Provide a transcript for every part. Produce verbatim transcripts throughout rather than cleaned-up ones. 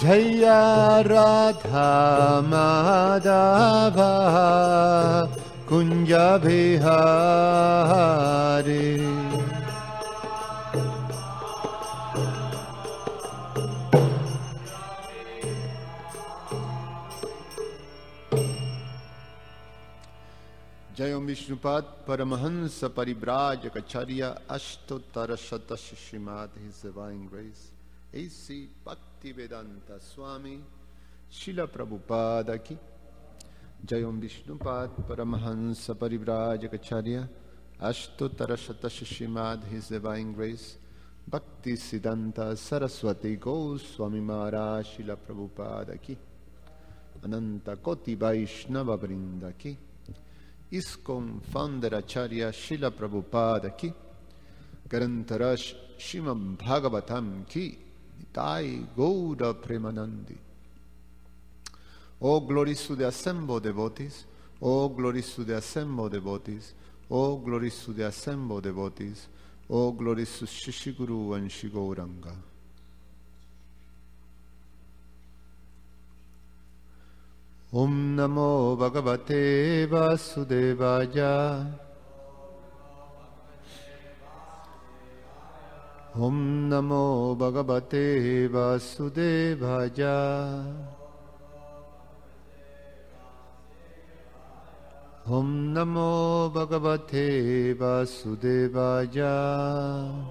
Jaya Radha Madhava Kunja Bihari. Jayam Vishnupad Paramahansa Paribrajacharya Ashtottara Shatash Srimad His Divine Grace A C Bhaktivedanta Swami Srila Prabhupada Ki Jayam Vishnupad Paramahansa Paribrajacharya Ashtottara Shatash Srimad His Divine Grace Bhakti Siddhanta Saraswati Goswami Maharaj Srila Prabhupada Ki Ananta Koti Vaishnava Vrinda Ki ISKCON Founder Acharya Srila Prabhupada Ki Garantarash Srimad Bhagavatam Ki Nitai Gaura Premanandi. All glories to the assembled devotees, all glories to the assembled devotees, all glories to the assembled devotees, all glories to Shishiguru and Shigauranga. Om Namo Bhagavate Vasudevaya. Om Namo Bhagavate Vasudevaya. Om Namo Bhagavate Vasudevaya.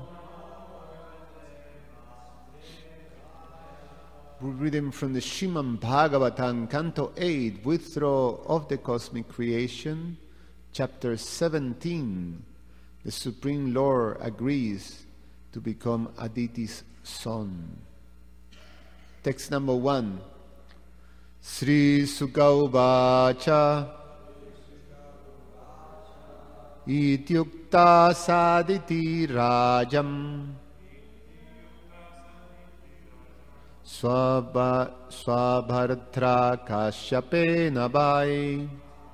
We're reading from the Srimad Bhagavatam, Canto eight, Withdrawal of the Cosmic Creation, Chapter seventeen. The Supreme Lord agrees to become Aditi's son. Text number one. Sri Sukha Uvacha Ityukta Saditi Rajam Swabhartra Kashyapena Vai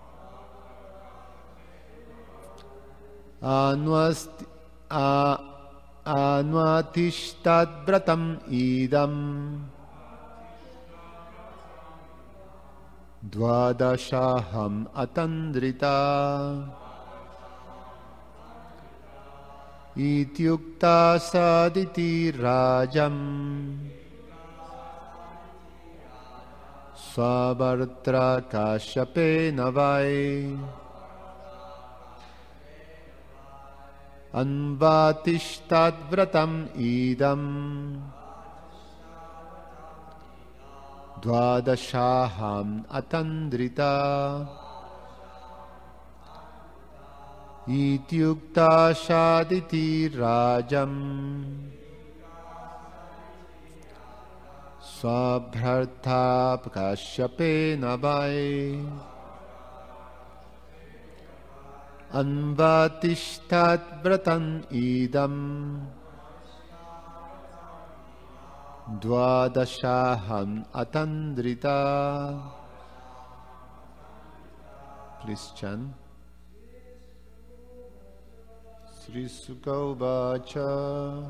Anvasti Anvatishtat Vratam Idam Dvadashaham Atandrita Ityukta Saditi Rajam Swabhartra Kashyapena Vai Anvatishtat Vratam Idam Dvadashaham Atandrita Ityukta Saditi Rajam Swabharta Kashyapena Vai Anvatishtat Vratam Idam Dvadashaham Atandrita. Please chant. Sri Sukha Uvacha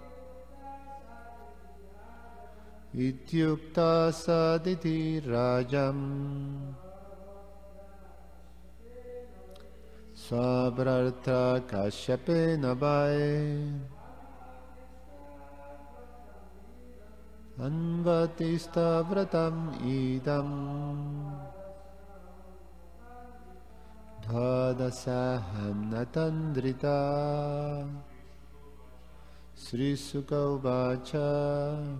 Ityukta Saditi Rajam Swabharta Kashyapena Vai Anvatista Vratam Idam Dhadasaham Natandrita. Sri Sukha Uvacha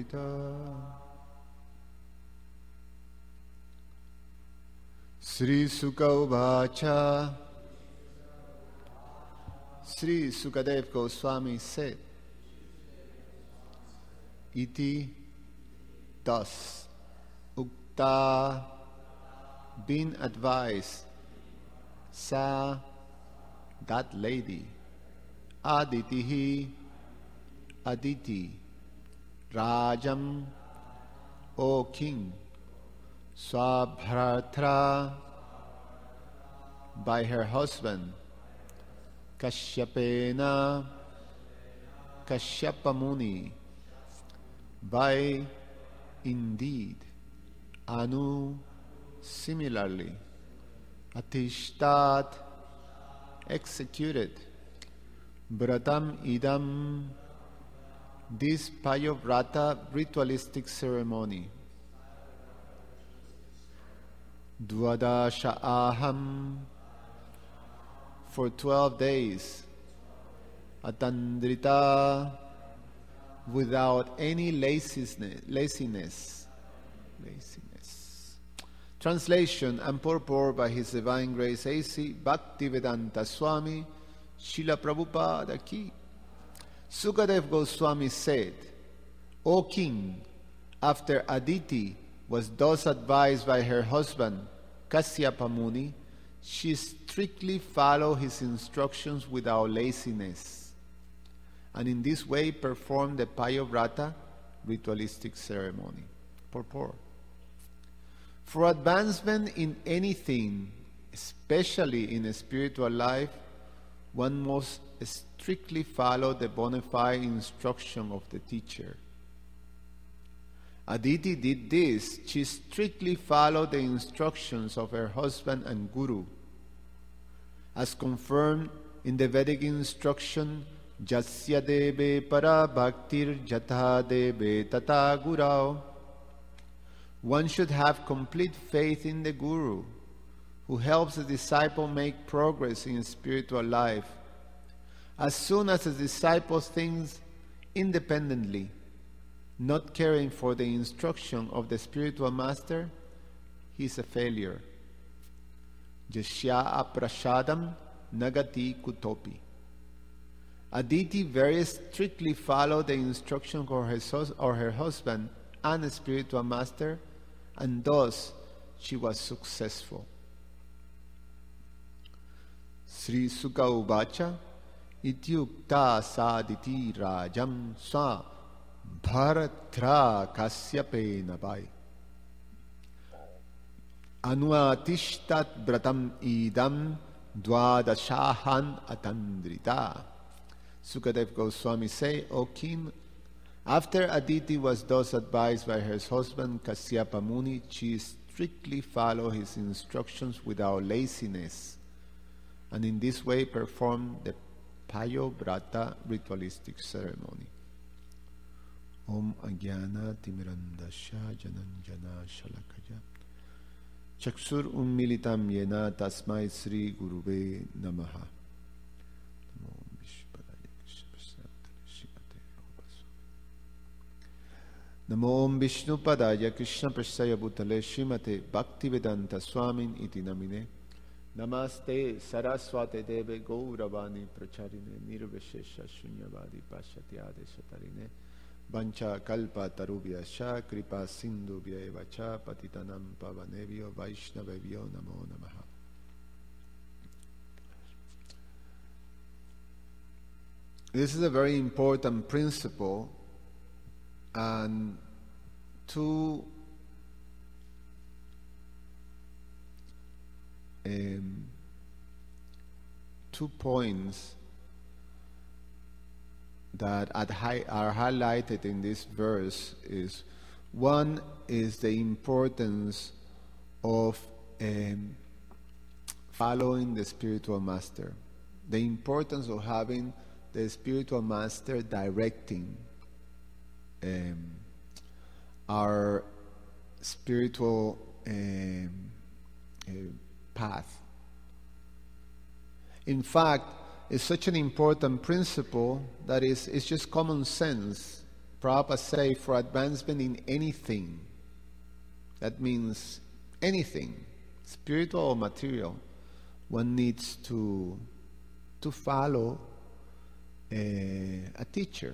Purita. Sri Sukha Uvacha. Sri Sukadev Goswami said, Iti, thus, Ukta, been advised, Sa, that lady, Aditihi, Aditi, Rajam, O king, Swabharatra, by her husband, Kashyapena, Kashyapa Muni, by indeed, Anu, similarly, Atishtat, executed, Vratam idam, this Payovrata ritualistic ceremony, Dvadasha aham, for twelve days, Atandrita, without any laziness, laziness, laziness. Translation and purport by His Divine Grace A C Bhaktivedanta Swami Srila Prabhupada Ki. Sukadev Goswami said, O king, after Aditi was thus advised by her husband Kasyapa Muni, she strictly followed his instructions without laziness, and in this way performed the Payovrata ritualistic ceremony. Purport. For advancement in anything, especially in a spiritual life, one must strictly follow the bona fide instruction of the teacher. Aditi did this. She strictly followed the instructions of her husband and guru, as confirmed in the Vedic instruction, Jasya debe para bhaktir jatha debe tata gurao. One should have complete faith in the guru, who helps the disciple make progress in spiritual life. As soon as the disciple thinks independently, not caring for the instruction of the spiritual master, he is a failure. Jasya aprashadam nagati kutopi. Aditi very strictly followed the instruction of her, or her husband and the spiritual master, and thus she was successful. Sri Sukha Uvacha Ityukta Saditi Rajam Swa Bharatra Kasyapena Bai Anuatishtat Vratam Idam Dwadashahan Atandrita. Sukadev Goswami say, O king, after Aditi was thus advised by her husband Kasyapa Muni, she strictly followed his instructions without laziness, and in this way performed the Payovrata ritualistic ceremony. Om Ajnana Timirandasya Jananjana Shalakaya Chaksur Ummilitam Yena Tasmai Sri Guruve Namaha. Namo Om Vishnu Padaya Krishna Prasaya Bhutale Srimate Bhaktivedanta Swamin Iti Namine Namaste Saraswate Deve Gauravani Pracharine Nirveshesha Shunyavadi Pashatyade Shatarine Vancha Kalpa Tarubhya Sha Kripa Sindhubhya Eva Cha Patitanam Pavanevyo Vaishnavevyo Namo Namaha. This is a very important principle, and two um, two points that are highlighted in this verse is, one is the importance of um, following the spiritual master, the importance of having the spiritual master directing um, our spiritual um, uh, path. In fact, it's such an important principle that is it's just common sense. Prabhupada say, for advancement in anything, that means anything, spiritual or material, one needs to to follow a, a teacher.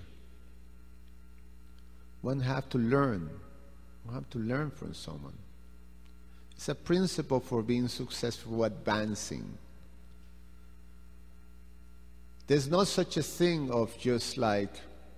One have to learn. One have to learn from someone. It's a principle for being successful, advancing. There's no such a thing of just like,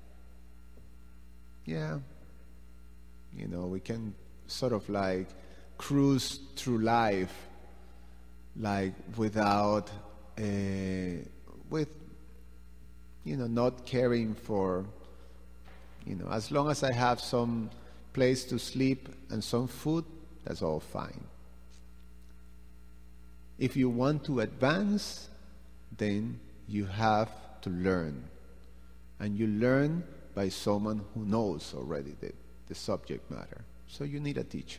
yeah, you know, we can sort of like cruise through life like without, uh, with, you know, not caring for, you know, as long as I have some place to sleep and some food, that's all fine. If you want to advance, then you have to learn. And you learn by someone who knows already the, the subject matter. So you need a teacher.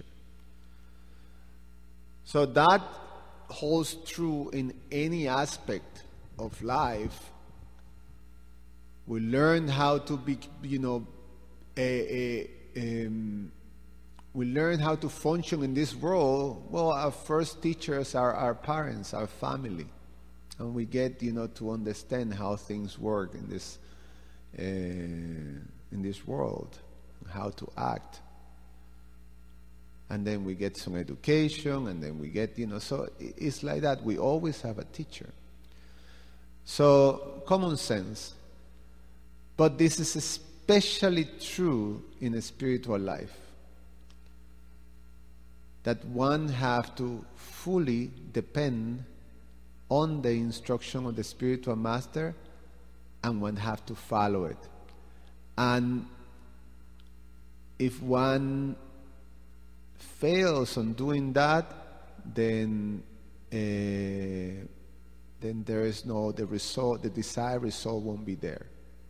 So that holds true in any aspect of life. We learn how to be, you know, a, a, um, we learn how to function in this world. Well, our first teachers are our parents, our family. And we get, you know, to understand how things work in this, uh, in this world, how to act. And then we get some education, and then we get, you know, so it's like that. We always have a teacher. So, common sense. But this is especially true in a spiritual life. That one have to fully depend on the instruction of the spiritual master, and one have to follow it. And if one fails on doing that, then uh, then there is no the result, the desired result won't be there.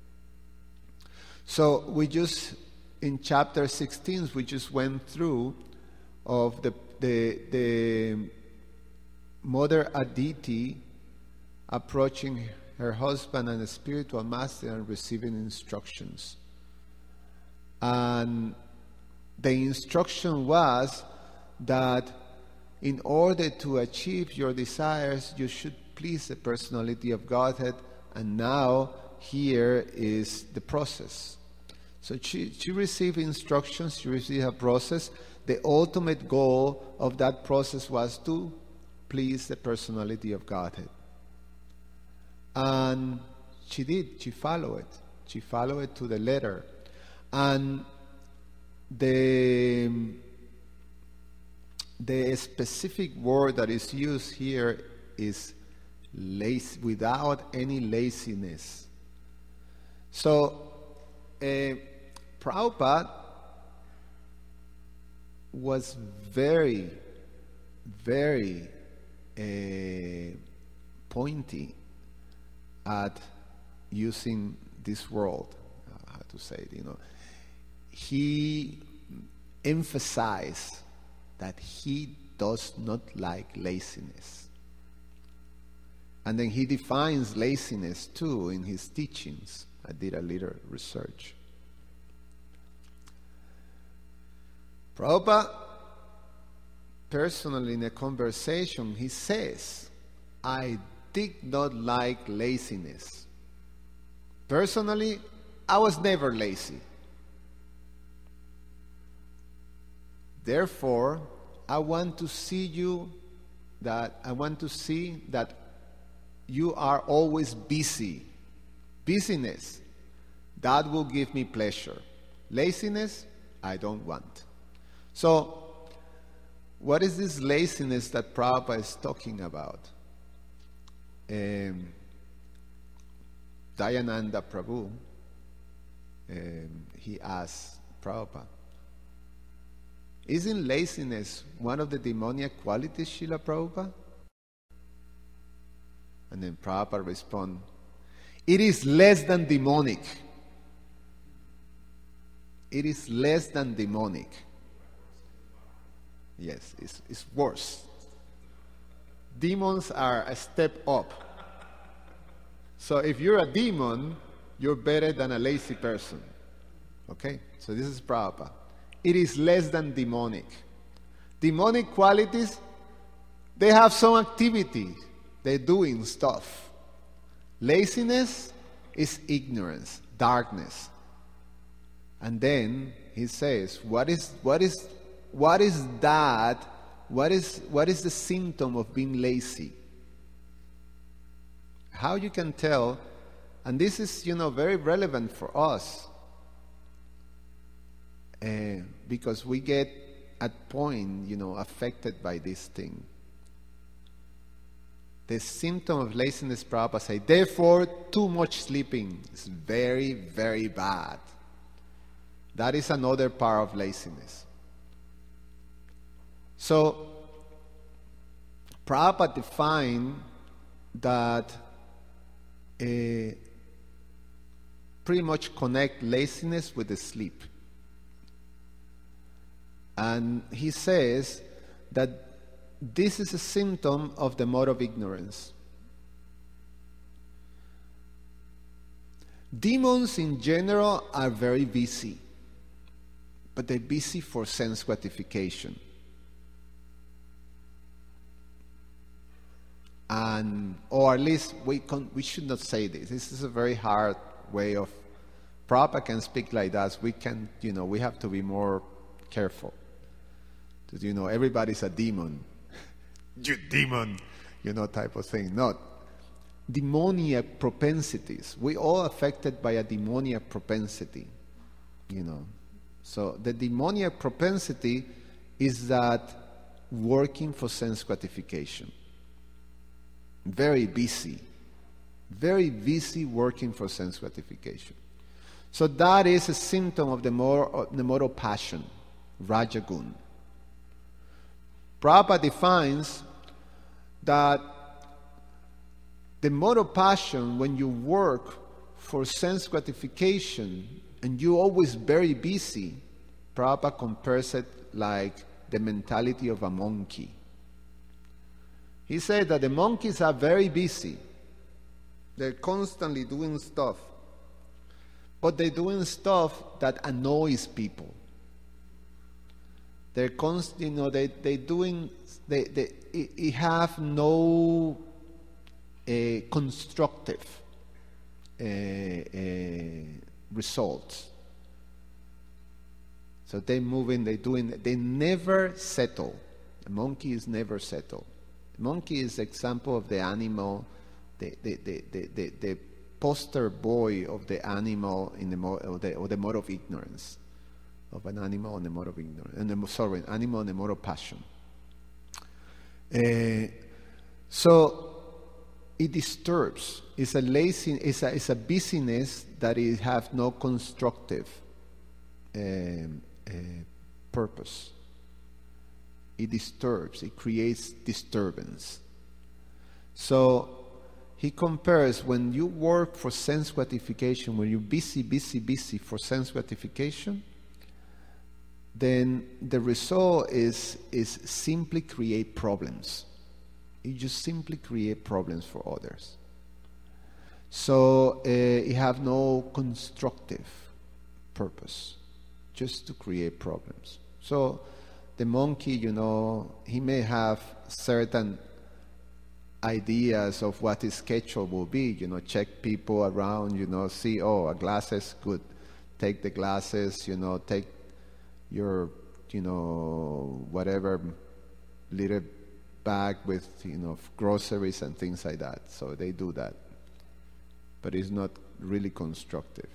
So we just in chapter sixteen we just went through of the the the Mother Aditi approaching her husband and the spiritual master and receiving instructions. And the instruction was that in order to achieve your desires, you should please the personality of Godhead, and now here is the process. So she, she received instructions, she received a process. The ultimate goal of that process was to please the personality of Godhead. And she did, she followed it. She followed it to the letter. And the, the specific word that is used here is lazy, without any laziness. So, uh, Prabhupada was very, very uh, pointy at using this word, uh, how to say it, you know. He emphasized that he does not like laziness. And then he defines laziness too in his teachings. I did a little research. Prabhupada, personally in a conversation, he says, I did not like laziness. Personally, I was never lazy. Therefore, I want to see you that I want to see that you are always busy. Busyness, that will give me pleasure. Laziness, I don't want. So, what is this laziness that Prabhupada is talking about? Um, Dayananda Prabhu, um, he asked Prabhupada, isn't laziness one of the demoniac qualities, Srila Prabhupada? And then Prabhupada responded, it is less than demonic. It is less than demonic. Yes, it's, it's worse. Demons are a step up. So if you're a demon, you're better than a lazy person. Okay, so this is Prabhupada. It is less than demonic. Demonic qualities, they have some activity. They're doing stuff. Laziness is ignorance, darkness. And then he says, what is what is what is that? What is what is the symptom of being lazy? How you can tell, and this is, you know, very relevant for us. Uh, because we get at point, you know, affected by this thing. The symptom of laziness, Prabhupada say, therefore, too much sleeping is very, very bad. That is another part of laziness. So, Prabhupada defined that uh, pretty much connect laziness with the sleep. And he says that this is a symptom of the mode of ignorance. Demons in general are very busy, but they're busy for sense gratification. And, or at least we, con- we should not say this. This is a very hard way of, Prabhupada can speak like that. We can, you know, we have to be more careful. Because, you know, everybody's a demon. You demon, you know, type of thing. Not demoniac propensities. We all affected by a demoniac propensity, you know. So the demoniac propensity is that working for sense gratification. Very busy. Very busy working for sense gratification. So that is a symptom of the more the moral passion, Rajagun. Prabhupada defines that the moral passion, when you work for sense gratification and you're always very busy, Prabhupada compares it like the mentality of a monkey. He said that the monkeys are very busy. They're constantly doing stuff. But they're doing stuff that annoys people. They're const, you know, they they doing they they it have no uh, constructive uh, uh, results. So they moving, they doing, they never settle. The monkey is never settled. The monkey is example of the animal, the the the the, the, the poster boy of the animal in the mo- or the or the mode of ignorance. Of an animal on the mode of ignorance, and the, sorry, an animal on the mode of passion. Uh, so it disturbs. It's a lazy. It's a, it's a busyness that it have no constructive um, uh, purpose. It disturbs. It creates disturbance. So he compares when you work for sense gratification, when you're busy, busy, busy for sense gratification, then the result is is simply create problems. You just simply create problems for others. So uh, you have no constructive purpose, just to create problems. So the monkey, you know, he may have certain ideas of what his schedule will be, you know, check people around, you know, see, oh, a glasses, good, take the glasses, you know, take your, you know, whatever little bag with, you know, groceries and things like that. So they do that. But it's not really constructive.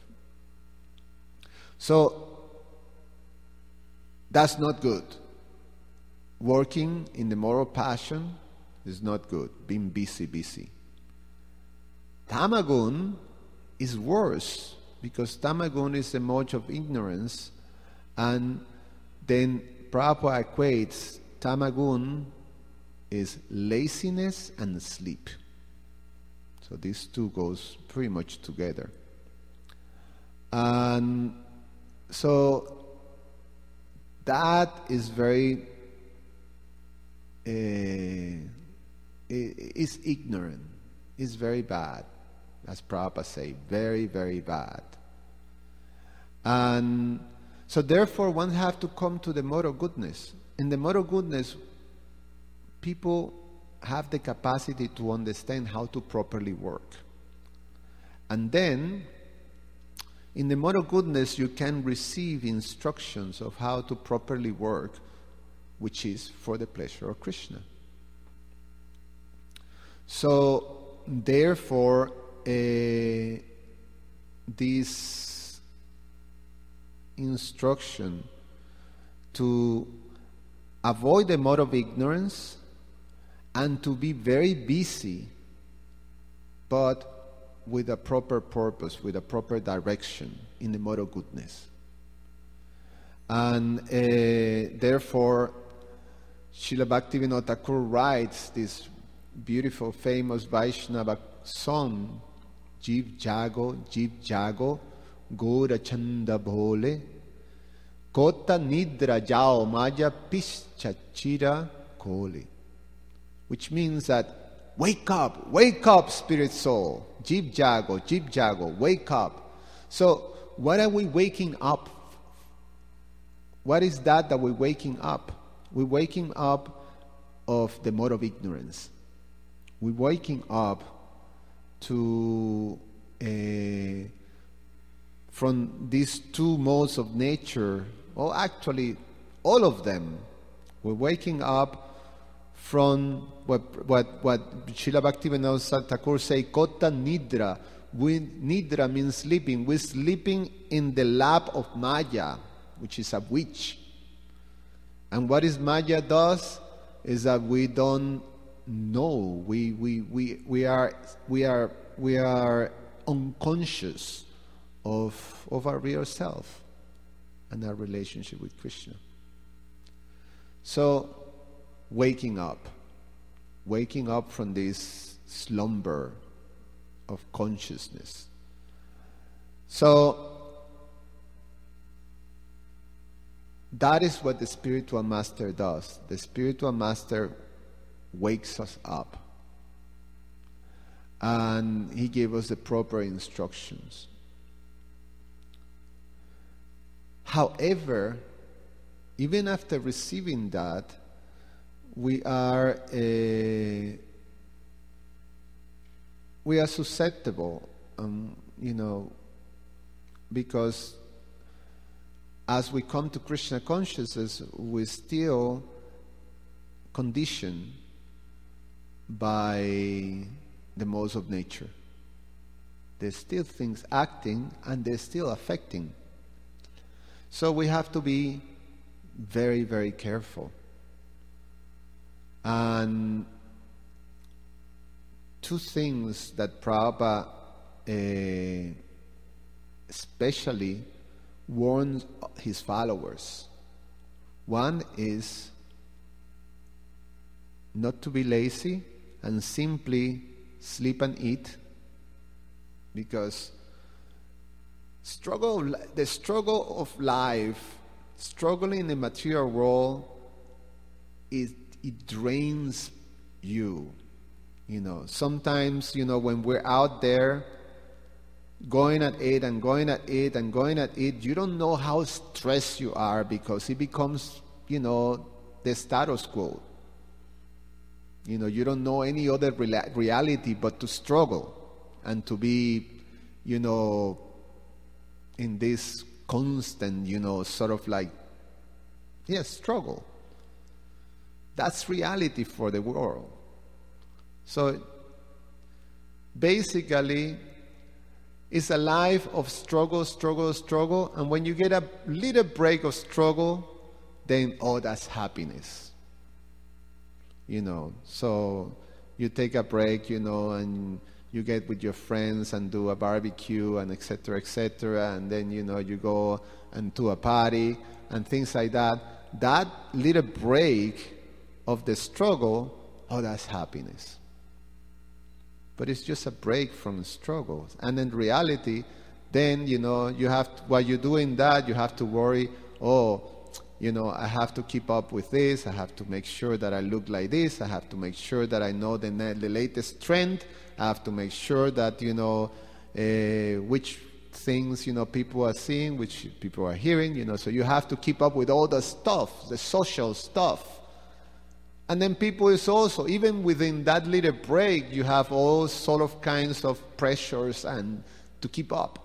So that's not good. Working in the moral passion is not good. Being busy, busy. Tamagun is worse because Tamagun is a mode of ignorance. And then Prabhupada equates Tamagun is laziness and sleep. So these two goes pretty much together. And so that is very uh, is ignorant. Is very bad. As Prabhupada say, very, very bad. And so therefore one have to come to the mode of goodness. In the mode of goodness, people have the capacity to understand how to properly work. And then, in the mode of goodness, you can receive instructions of how to properly work, which is for the pleasure of Krishna. So, therefore, uh, this instruction to avoid the mode of ignorance and to be very busy, but with a proper purpose, with a proper direction in the mode of goodness. And uh, therefore, Srila Bhaktivinoda Thakur writes this beautiful, famous Vaishnava song, Jiv Jago, Jiv Jago, Gora Chanda Bhole, Kota Nidra Jao Maya Pischa Chira Kole. Which means that, wake up, wake up, spirit soul. Jiv Jago, Jiv Jago, wake up. So, what are we waking up? What is that that we're waking up? We're waking up of the mode of ignorance. We're waking up to, uh, from these two modes of nature, or actually all of them. We're waking up from what what what Srila Bhaktivinoda Thakur say, Kota Nidra. We, Nidra means sleeping. We're sleeping in the lap of Maya, which is a witch. And what is Maya does is that we don't know. We we we we are we are we are unconscious of of our real self and our relationship with Krishna. So, waking up, waking up from this slumber of consciousness. So, that is what the spiritual master does. The spiritual master wakes us up. And he gave us the proper instructions. However, even after receiving that, we are uh, we are susceptible, um, you know, because as we come to Krishna consciousness, we're still conditioned by the modes of nature. There's still things acting and they're still affecting. So we have to be very, very careful. And two things that Prabhupada uh, especially warns his followers. One is not to be lazy and simply sleep and eat, because struggle, the struggle of life, struggling in the material world, is it drains you. You know, sometimes, you know, when we're out there going at it and going at it and going at it, you don't know how stressed you are, because it becomes, you know, the status quo. You know, you don't know any other rea- reality but to struggle and to be, you know, in this constant, you know, sort of like, yes, struggle. That's reality for the world. So basically, it's a life of struggle, struggle, struggle, and when you get a little break of struggle, then, oh, that's happiness. You know, so you take a break, you know, and you get with your friends and do a barbecue and et cetera, et cetera, and then, you know, you go and to a party and things like that. That little break of the struggle, oh, that's happiness. But it's just a break from struggle. And in reality, then, you know, you have to, while you're doing that, you have to worry, oh, you know, I have to keep up with this. I have to make sure that I look like this. I have to make sure that I know the, the latest trend. I have to make sure that, you know, uh, which things, you know, people are seeing, which people are hearing, you know, so you have to keep up with all the stuff, the social stuff. And then people is also, even within that little break, you have all sort of kinds of pressures and to keep up.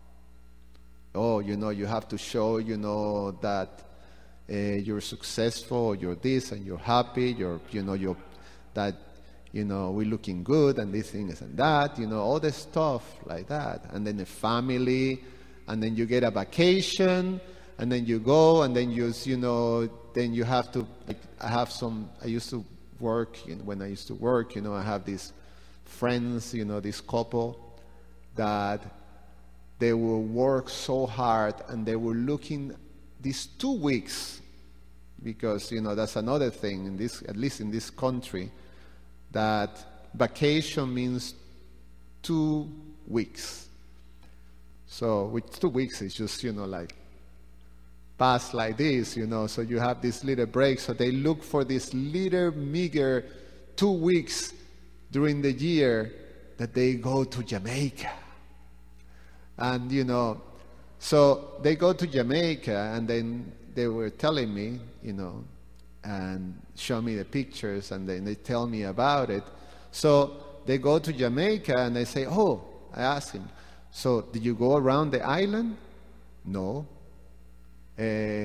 Oh, you know, you have to show, you know, that uh, you're successful, you're this, and you're happy, you're, you know, you're, that, you know, we're looking good, and these things and that, you know, all the stuff like that. And then the family, and then you get a vacation, and then you go, and then you, you know, then you have to, like, I have some, I used to work, you know, when I used to work, you know, I have these friends, you know, this couple that they will work so hard, and they were looking these two weeks, because, you know, that's another thing, in this, at least in this country, that vacation means two weeks. So with two weeks, it's just, you know, like, pass like this, you know, so you have this little break. So they look for this little meager two weeks during the year that they go to Jamaica. And, you know, so they go to Jamaica, and then they were telling me, you know, and show me the pictures, and then they tell me about it. So they go to Jamaica, and they say, oh, I asked him, so did you go around the island? No. Uh,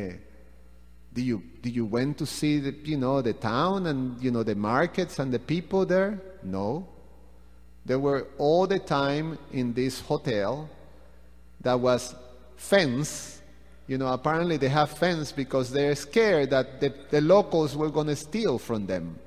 did you did you went to see the, you know, the town and, you know, the markets and the people there? No. They were all the time in this hotel that was fenced. You know, apparently they have fence because they're scared that the, the locals were going to steal from them.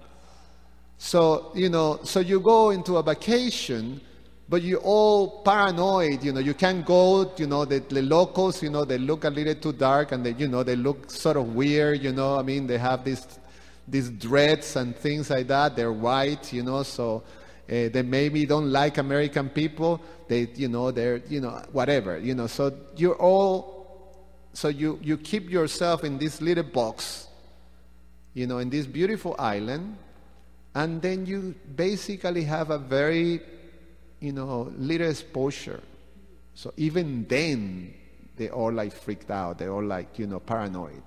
So, you know, so you go into a vacation, but you're all paranoid, you know, you can't go, you know, the, the locals, you know, they look a little too dark, and they, you know, they look sort of weird, you know, I mean, they have these, these dreads and things like that, they're white, you know, so uh, they maybe don't like American people, they, you know, they're, you know, whatever, you know, so you're all, so you, you keep yourself in this little box, you know, in this beautiful island, and then you basically have a very, you know, little exposure. So even then, they all like freaked out. They're all like, you know, paranoid.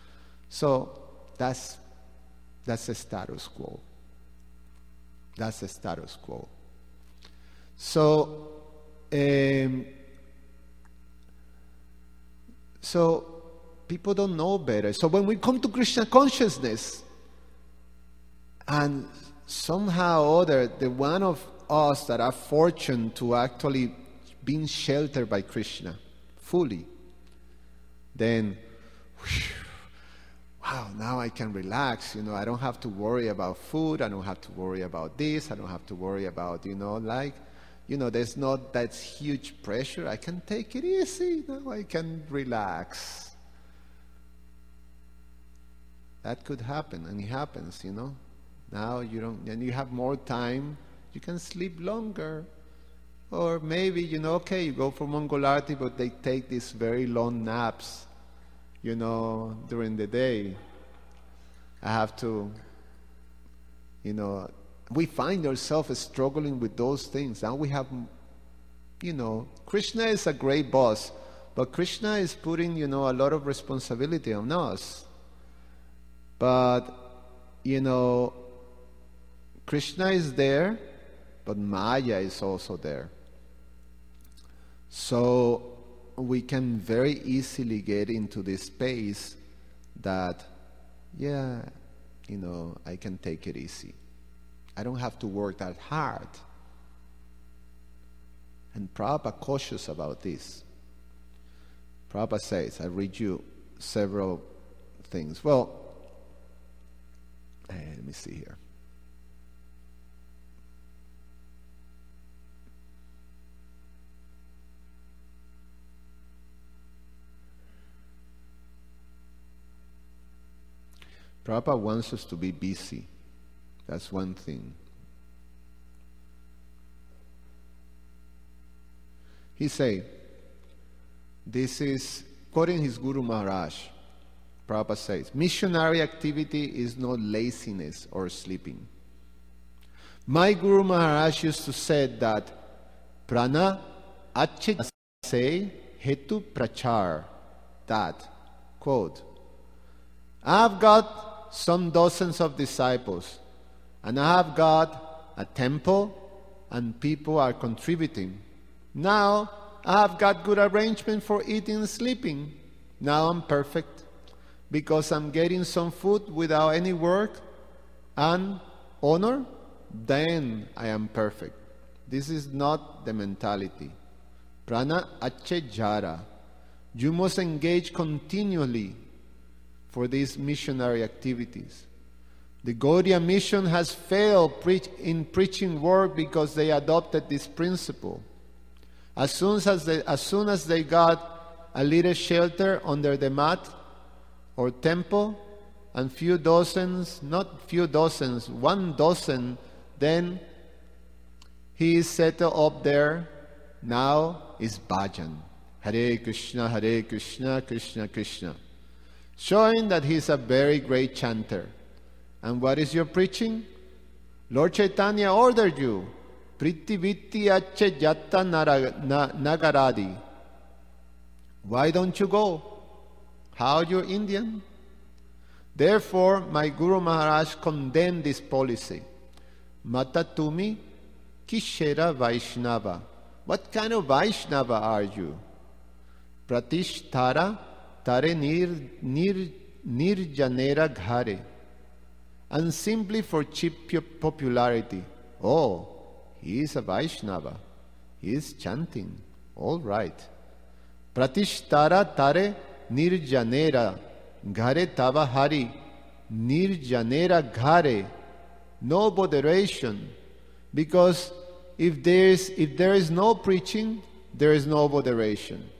So that's that's the status quo. That's the status quo. So, um, so people don't know better. So when we come to Krishna consciousness, and somehow or other, the one of us that are fortunate to actually being sheltered by Krishna fully, then, whew, wow, now I can relax, you know, I don't have to worry about food, I don't have to worry about this, I don't have to worry about, you know, like, you know, there's not that huge pressure, I can take it easy, now I can relax. That could happen, and it happens, you know. Now you don't, and you have more time, you can sleep longer. Or maybe, you know, okay, you go for Mangalarti, but they take these very long naps, you know, during the day. I have to, you know, we find ourselves struggling with those things. Now we have, you know, Krishna is a great boss, but Krishna is putting, you know, a lot of responsibility on us. But, you know, Krishna is there, but Maya is also there. So we can very easily get into this space that, yeah, you know, I can take it easy. I don't have to work that hard. And Prabhupada cautious about this. Prabhupada says, I read you several things. Well, let me see here. Prabhupada wants us to be busy. That's one thing. He say, this is, quoting his Guru Maharaj, Prabhupada says, missionary activity is not laziness or sleeping. My Guru Maharaj used to say that prana achit say hetu prachar, that, quote, I've got some dozens of disciples, and I have got a temple, and people are contributing. Now I have got good arrangement for eating and sleeping. Now I'm perfect, because I'm getting some food without any work and honor. Then I am perfect. This is not the mentality. Prana acche jara. You must engage continually for these missionary activities. The Gaudiya mission has failed pre- in preaching work because they adopted this principle. As soon as they, as soon as they got a little shelter under the mat or temple, and few dozens, not few dozens, one dozen, then he is settled up there. Now is bhajan. Hare Krishna, Hare Krishna, Krishna Krishna. Showing that he is a very great chanter. And what is your preaching? Lord Chaitanya ordered you. Priti vitti acche jatta nagaradi. Why don't you go? How you're Indian? Therefore, my Guru Maharaj condemned this policy. Mata tumi kishera Vaishnava. What kind of Vaishnava are you? Pratishtara tare nir, nir, nirjanera ghare. And simply for cheap popularity. Oh, he is a Vaishnava. He is chanting. All right. Pratishtara tare nirjanera ghare tava hari. Nirjanera ghare. No moderation. Because if there is, if there is no preaching, there is no moderation.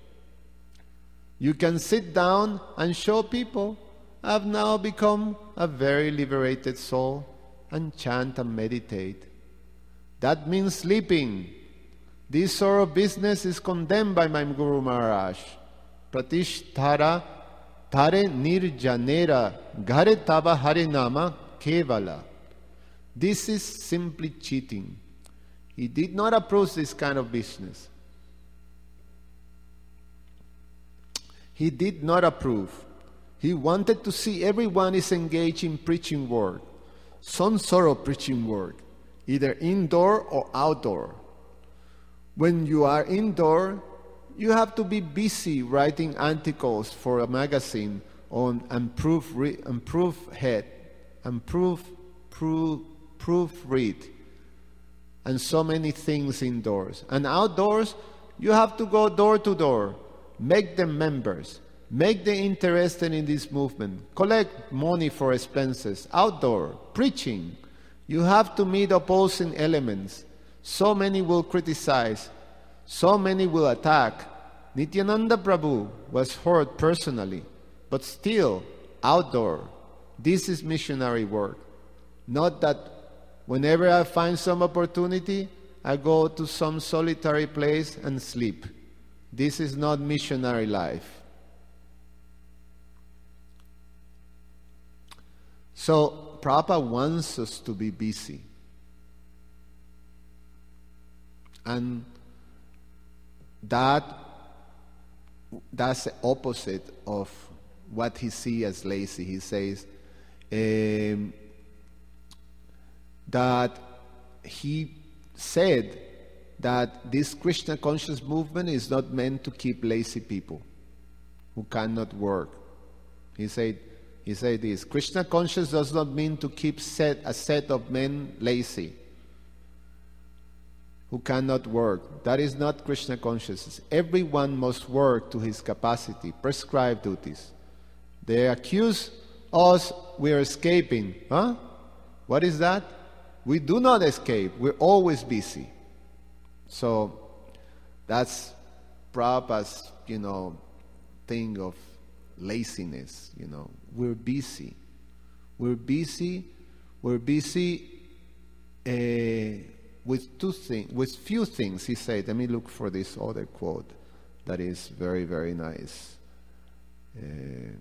You can sit down and show people, I've now become a very liberated soul, and chant and meditate. That means sleeping. This sort of business is condemned by my Guru Maharaj. Pratishtara tare nirjanera ghare tava harinama kevala. This is simply cheating. He did not approve this kind of business. He did not approve. He wanted to see everyone is engaged in preaching work, some sort of preaching work, either indoor or outdoor. When you are indoor, you have to be busy writing articles for a magazine on improve, re, improve head, improve, proof, proofread, and so many things indoors. And outdoors, you have to go door to door, make them members, make them interested in this movement, collect money for expenses. Outdoor, preaching, you have to meet opposing elements. So many will criticize, so many will attack. Nityananda Prabhu was hurt personally, but still, outdoor. This is missionary work. Not that whenever I find some opportunity, I go to some solitary place and sleep. This is not missionary life. So, Prabhupada wants us to be busy. And that that's the opposite of what he sees as lazy. He says um, that he said that this Krishna conscious movement is not meant to keep lazy people who cannot work. He said, he said this, Krishna conscious does not mean to keep set, a set of men lazy who cannot work. That is not Krishna consciousness. Everyone must work to his capacity, prescribed duties. They accuse us we are escaping. Huh? What is that? We do not escape. We're always busy. So that's Prabhupada's, you know, thing of laziness. You know, we're busy. We're busy. We're busy uh, with two things, with few things. He said. Let me look for this other quote that is very, very nice. Uh,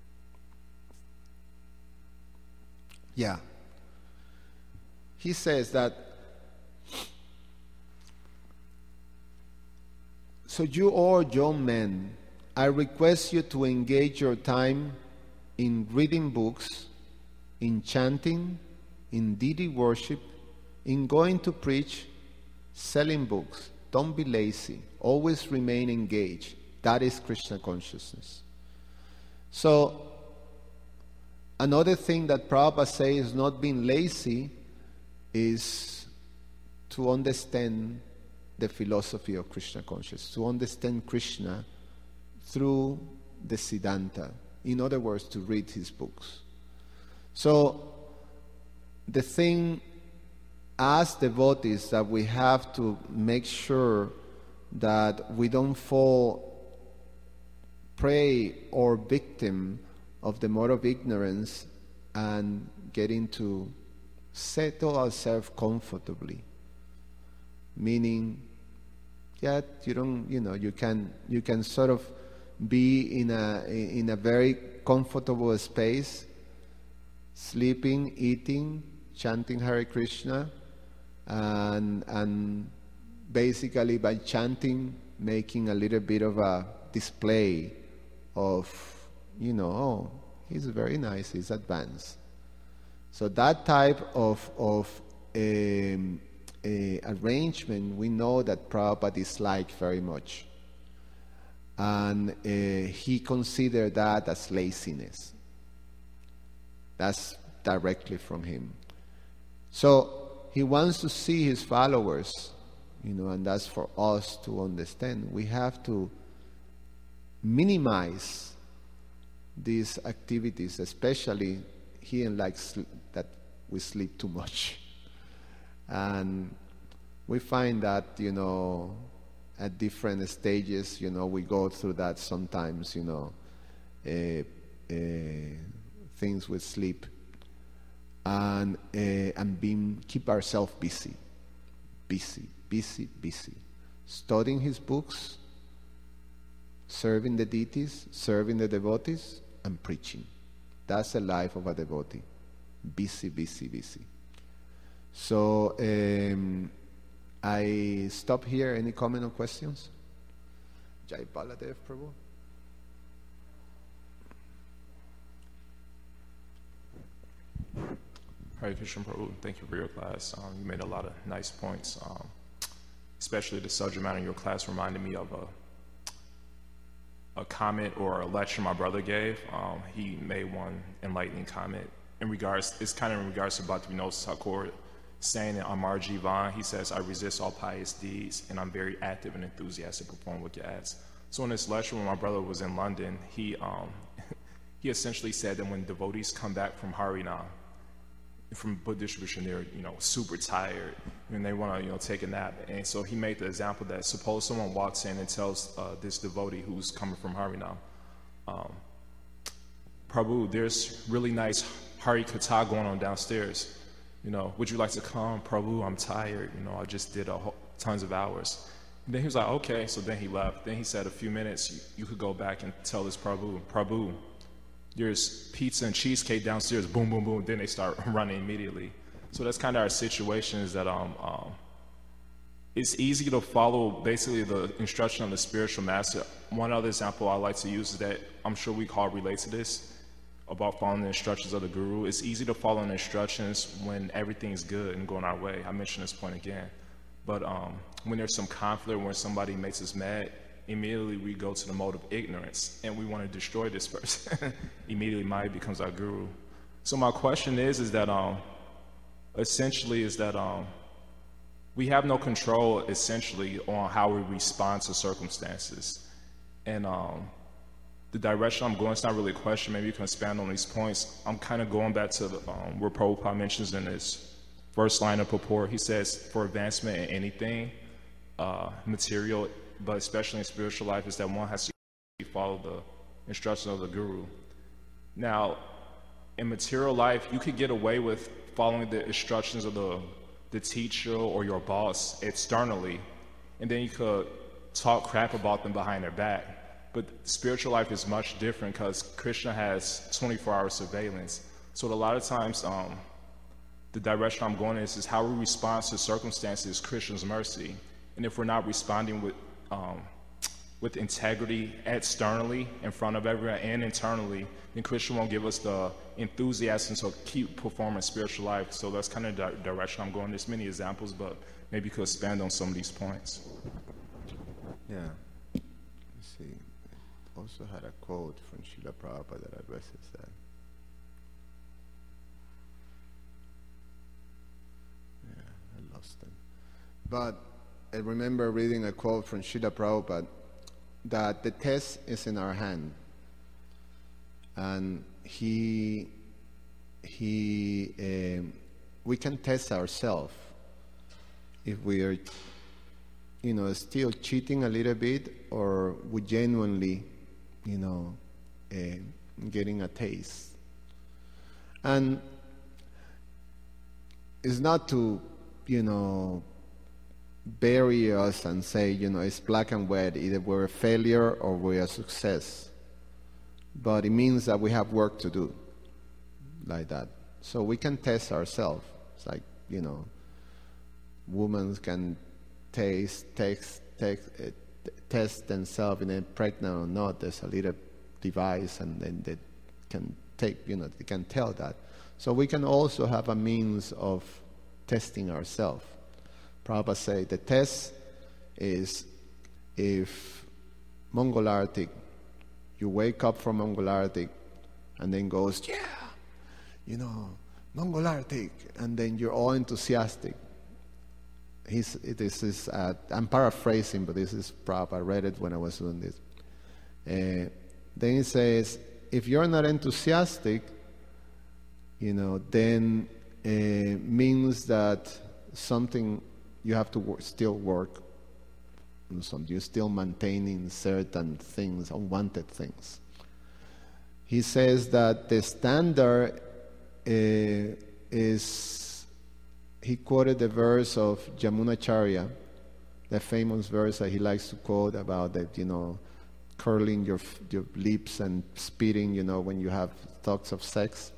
yeah. He says that so you all young men, I request you to engage your time in reading books, in chanting, in deity worship, in going to preach, selling books. Don't be lazy. Always remain engaged. That is Krishna consciousness. So, another thing that Prabhupada says not being lazy is to understand the philosophy of Krishna consciousness, to understand Krishna through the Siddhanta. In other words, to read his books. So, the thing as devotees that we have to make sure that we don't fall prey or victim of the mode of ignorance and get into settle ourselves comfortably. Meaning, yeah, you don't, you know, you can you can sort of be in a in a very comfortable space, sleeping, eating, chanting Hare Krishna, and and basically by chanting, making a little bit of a display of, you know, oh, he's very nice, he's advanced. So that type of of um, uh, arrangement, we know that Prabhupada disliked very much. And uh, he considered that as laziness. That's directly from him. So he wants to see his followers, you know, and that's for us to understand. We have to minimize these activities, especially he likes that we sleep too much. And we find that, you know, at different stages, you know, we go through that sometimes, you know, uh, uh, things with sleep, and uh, and being keep ourselves busy, busy, busy, busy, studying his books, serving the deities, serving the devotees, and preaching. That's the life of a devotee. Busy, busy, busy. So um, I stop here. Any comment or questions? Jai Baladev Prabhu. Hare Krishna Prabhu, thank you for your class. Um, you made a lot of nice points. Um, especially the subject matter in your class reminded me of a, a comment or a lecture my brother gave. Um, he made one enlightening comment in regards, it's kind of in regards to Bhakti Vinod Thakur saying in Amar Jivan, he says, I resist all pious deeds and I'm very active and enthusiastic to perform wicked acts. So in this lecture when my brother was in London, he um, he essentially said that when devotees come back from Harinam, from book distribution, they're, you know, super tired and they want to, you know, take a nap. And so he made the example that suppose someone walks in and tells uh, this devotee who's coming from Harinam, um, Prabhu, there's really nice Hari Katha going on downstairs. You know, would you like to come? Prabhu, I'm tired. You know, I just did a whole, tons of hours. And then he was like, okay. So then he left. Then he said, a few minutes, you, you could go back and tell this Prabhu, Prabhu, there's pizza and cheesecake downstairs. Boom, boom, boom. Then they start running immediately. So that's kind of our situation, is that um, um, it's easy to follow basically the instruction of the spiritual master. One other example I like to use is that I'm sure we all relate to this, about following the instructions of the guru. It's easy to follow the instructions when everything's good and going our way. I mentioned this point again. But um, when there's some conflict, when somebody makes us mad, immediately we go to the mode of ignorance and we want to destroy this person. Immediately Maya becomes our guru. So my question is, is that um, essentially is that um, we have no control essentially on how we respond to circumstances. And um, the direction I'm going, it's not really a question, maybe you can expand on these points. I'm kind of going back to the, um, where Prabhupada mentions in his first line of purport. He says, for advancement in anything, uh, material, but especially in spiritual life, is that one has to follow the instructions of the guru. Now, in material life, you could get away with following the instructions of the, the teacher or your boss externally, and then you could talk crap about them behind their back. But spiritual life is much different because Krishna has twenty-four hour surveillance. So a lot of times, um, the direction I'm going in is, is how we respond to circumstances, Krishna's mercy. And if we're not responding with um, with integrity externally in front of everyone and internally, then Christian won't give us the enthusiasm to keep performing spiritual life. So that's kind of the direction I'm going. There's many examples, but maybe you could expand on some of these points. Yeah. Let's see. I also had a quote from Srila Prabhupada that addresses that. Yeah, I lost it. But I remember reading a quote from Srila Prabhupada that the test is in our hand. And he, he, um, we can test ourselves if we are, you know, still cheating a little bit, or we genuinely, you know, uh, getting a taste. And it's not to, you know, bury us and say, you know, it's black and white, either we're a failure or we're a success. But it means that we have work to do, like that. So we can test ourselves. It's like, you know, women can taste, taste, taste, uh, test themselves in a pregnant or not. There's a little device, and then they can take, you know, they can tell that. So we can also have a means of testing ourselves. Prabhupada say the test is if Mongol Arctic, you wake up from Mongol Arctic and then goes, yeah, you know, Mongol Arctic, and then you're all enthusiastic. He's, this is, uh, I'm paraphrasing, but this is Prabhupada. I read it when I was doing this. Uh, then he says, if you're not enthusiastic, you know, then uh, means that something you have to work, still work. You're still maintaining certain things, unwanted things. He says that the standard uh, is, he quoted the verse of Yamunacharya, the famous verse that he likes to quote about that, you know, curling your your lips and spitting, you know, when you have thoughts of sex.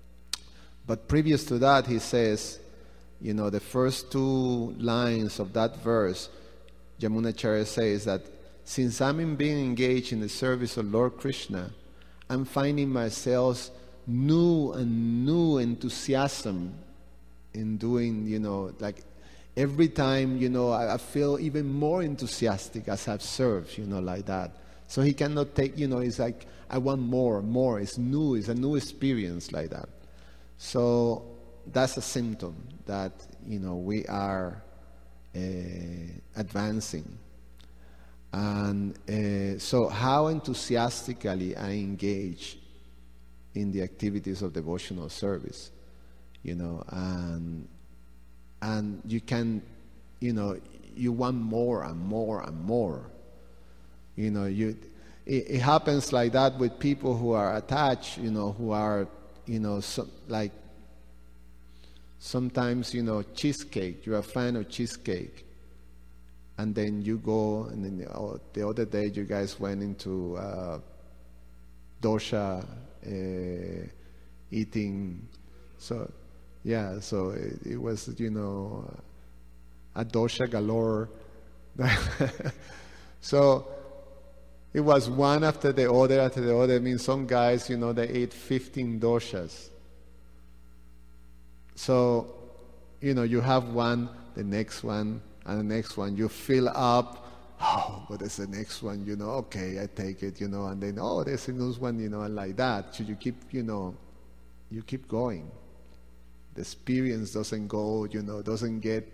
But previous to that, he says, you know, the first two lines of that verse, Yamunacharya says that since I'm being engaged in the service of Lord Krishna, I'm finding myself new and new enthusiasm in doing, you know, like every time, you know, I, I feel even more enthusiastic as I've served, you know, like that. So he cannot take, you know, it's like, I want more, more. It's new, it's a new experience like that. So that's a symptom that, you know, we are uh, advancing. And uh, so how enthusiastically I engage in the activities of devotional service, you know, and and you can, you know, you want more and more and more. You know, you it, it happens like that with people who are attached, you know, who are, you know, so, like sometimes, you know, cheesecake, you're a fan of cheesecake. And then you go, and then oh, the other day you guys went into uh, dosha uh, eating. So, yeah, so it, it was, you know, a dosha galore. So it was one after the other after the other. I mean, some guys, you know, they ate fifteen doshas. So, you know, you have one, the next one, and the next one, you fill up. Oh, what is the next one? You know, okay, I take it, you know, and then, oh, there's a new one, you know, and like that. So you keep, you know, you keep going. The experience doesn't go, you know, doesn't get,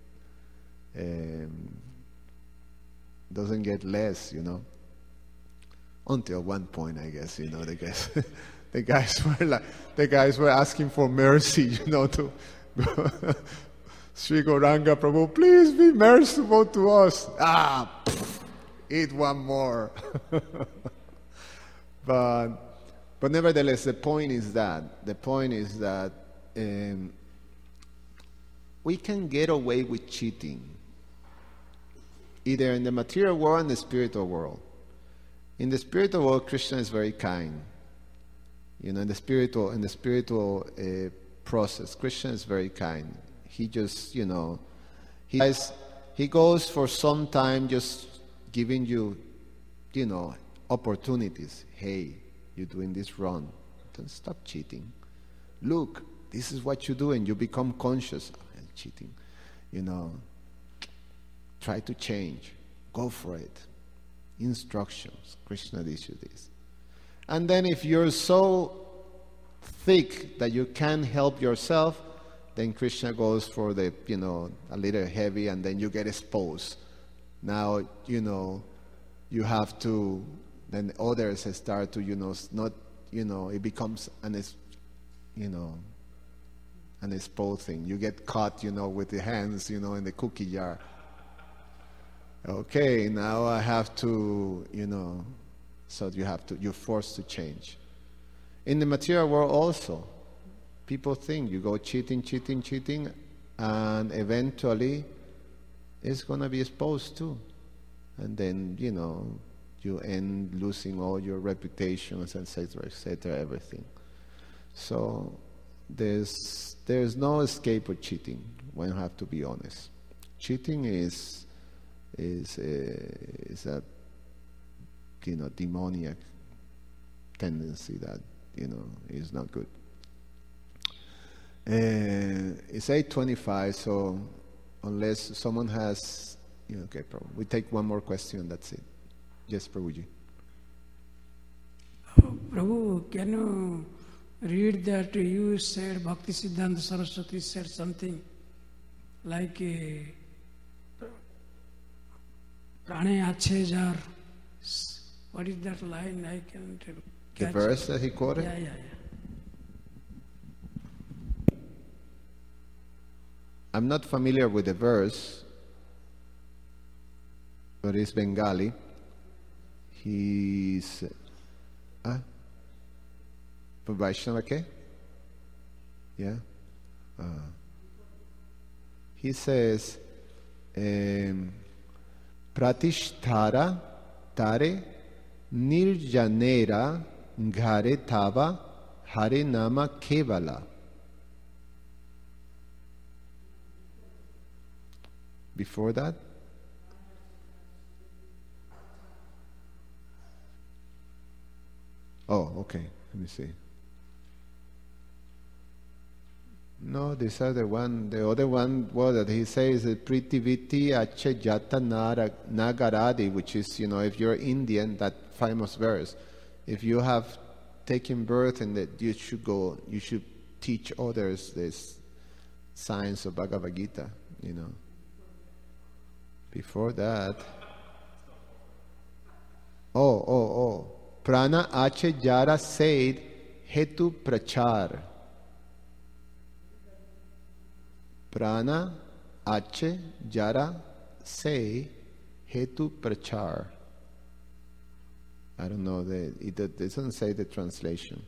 um, doesn't get less, you know. Until one point, I guess, you know, the guys, the guys were like, the guys were asking for mercy, you know, to. Sri Gauranga Prabhu, please be merciful to us. Ah, pff, eat one more. but, but nevertheless, the point is that the point is that um, we can get away with cheating, either in the material world and the spiritual world. In the spiritual world, Krishna is very kind. You know, in the spiritual in the spiritual uh, process, Krishna is very kind. He just, you know, he, he goes for some time just giving you you know, opportunities. Hey, you're doing this wrong. Then stop cheating. Look, this is what you do, and you become conscious. I'm cheating. You know, try to change. Go for it. Instructions. Krishna teaches you this. And then if you're so thick that you can't help yourself, then Krishna goes for the, you know, a little heavy, and then you get exposed. Now, you know, you have to, then others start to, you know, not, you know, it becomes an, you know, an exposed thing. You get caught, you know, with the hands, you know, in the cookie jar. Okay, now I have to, you know, so you have to, you're forced to change. In the material world also, people think you go cheating, cheating, cheating, and eventually it's going to be exposed too. And then, you know, you end losing all your reputations, et cetera, et cetera, everything. So there's there's no escape of cheating. One have to be honest. Cheating is is a, is a you know demoniac tendency that you know is not good. Uh, it's eight twenty-five, so unless someone has, you know, okay, problem. We take one more question. That's it. Yes, Prabhuji. Oh, Prabhu, can you read that you said Bhakti Siddhanta Saraswati said something like a Prane Ache Jar. What is that line? I can't The catch verse it. that he quoted? Yeah, yeah, yeah. I'm not familiar with the verse, but it's Bengali. He's ah, from Vaishnava ke? Yeah. Uh, he says, um, Pratishtara tare nirjanera ghare tava hare nama kevala. Before that, oh, okay. Let me see. No, this other one, the other one, well, that he says is Pritiviti Ache Jata Nagaradi, which is, you know, if you're Indian, that famous verse. If you have taken birth in that, you should go, you should teach others this science of Bhagavad Gita, you know. Before that, oh, oh, oh. Prana Ache Jara said Hetu Prachar. Prana Ache Jara say Hetu Prachar. I don't know, the, it doesn't say the translation.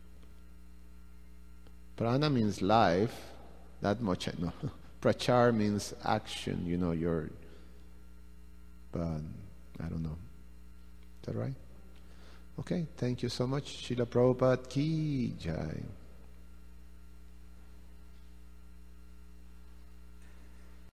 Prana means life, that much I know. Prachar means action, you know, your. But I don't know. Is that right? Okay, thank you so much. Srila Prabhupada ki jai.